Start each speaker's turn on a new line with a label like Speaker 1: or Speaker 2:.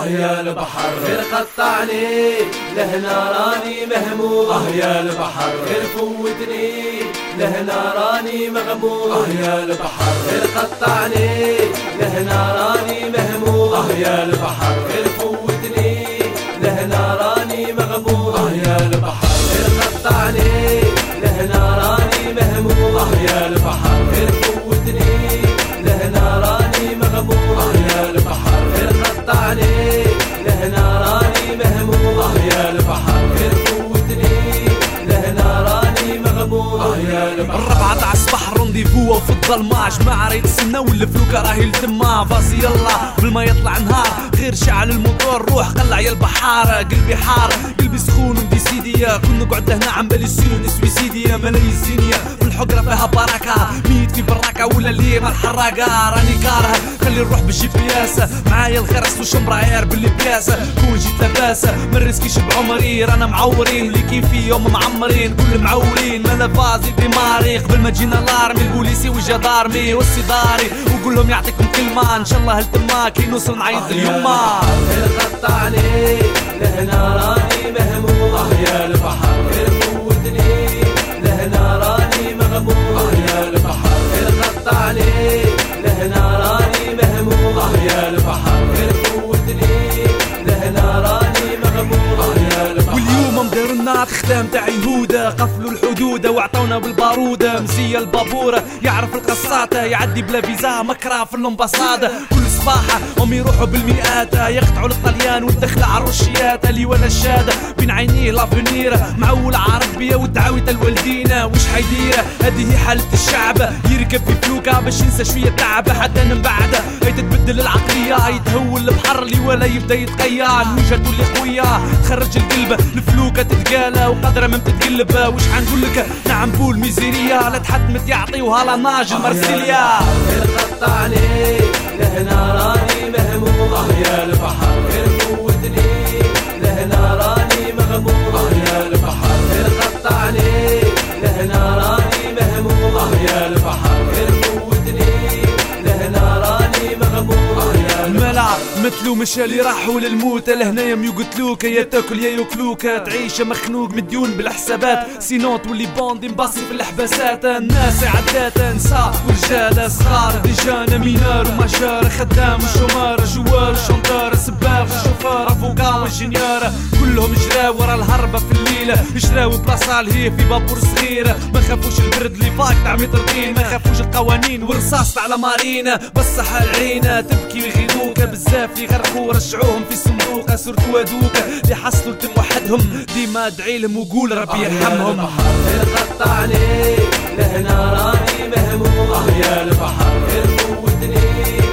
Speaker 1: يا البحر غير قطعني لهنا راني مهموم يا البحر غير فوتني لهنا راني مغموم يا البحر غير قطعني لهنا راني مهموم يا البحر غير فوتني لهنا راني مغموم يا البحر غير قطعني لهنا راني مهموم يا البحر غير فوتني لهنا راني مغموم يا البحر غير قطعني لهنا راني مهموم يا البحر غير فوتني لهنا راني مغموم يا البحر.
Speaker 2: الربعة تاع الصباح رونديفو وفي الظلمة جماعة راهي تسنى والفلوكة راهي لتما فاسي يلا قبل ما يطلع نهار غير شعل الموتور روح قلع يا البحار قلبي حار قلبي سخون وندي سيدية كون نقعد هنا عم بالي سيون سويسيدية ملاي الزينية في الحقرة فيها بركة ميت في براكة ولا ليه ما الحراقة راني كاره خلي نروح بالجي بي اس معايا الغرس وشمبراير باللي بياسة كون جيت لاباسة ما نرسكيش بعمري رانا معورين اللي كيف في يوم معمرين كل معولين مالا فازي ديماري قبل ما تجينا الارمي البوليسي والجدارمي والسيداري وقولهم يعطيكم كلمة ان شاء الله هالتما كي نوصل نعيط اليوم
Speaker 1: غير قطعني لهنا راني مهموم يا البحر غير فوتني لهنا راني مغموم يا البحر غير قطعني لهنا راني مهموم يا البحر غير فوتني لهنا راني مغموم يا البحر.
Speaker 2: واليوم مديرنا خدام تاع يهودة قفلوا الحدود وعطونا بالبارودة مزية البابورة يعرف القصاتة يعدي بلا فيزا مكرا في الامباسادة كل صباحة هم يروحوا بالمئات يقطعوا للطليان والدخلة على الرشيات اللي ولا الشادة بين عينيه لافنيرة معول عارف بيا والدعاوية الوالدينا وش حيديره هذه هي حالة الشعب يركب في فلوكة باش ينسى شوية تعب حتى من بعده هي تتبدل العقلية يتهول البحر اللي ولا يبدا يتقيا وجهته اللي قوية تخرج القلب الفلوكة تتقالى وقدرة ما تتقلب وش حنقول لك نعم بول ميزيريا لا تحتمت يعطيوها لا ناج المرسيليا
Speaker 1: غير قطعني لهنا راني مهموم يا البحر غير فوتني لهنا راني مغموم يا البحر غير قطعني لهنا راني مهموم يا البحر غير فوتني لهنا راني مغموم يا
Speaker 2: الملا مثلو مشى اللي راحوا للموت لهنايا يقتلوك يا تاكل يا ياكلوك تعيش مخنوق مديون بالحسابات سينوت واللي بوندي مبصر في الحباسات الناس عدات نساء ورجال صغار ديجانا مينار ومجار خدام وشمار جوار شنطار سباق شوفار فوقا والجنيار كلهم جراو ورا الهربة في الليلة يشراو بلاصة لهي في بابور صغيرة ما خافوش البرد اللي فاك تاع مترين ما خافوش القوانين والرصاص على مارينا بصح العينة تبكي ويغيدوك بزاف يغرقوا رجعوهم في صندوق سرتو هذوك اللي حصلوا تم وحدهم ديما ادعي لهم وقول ربي يرحمهم.
Speaker 1: غير قطعني لهنا راني مهموم يا البحر غير فوتني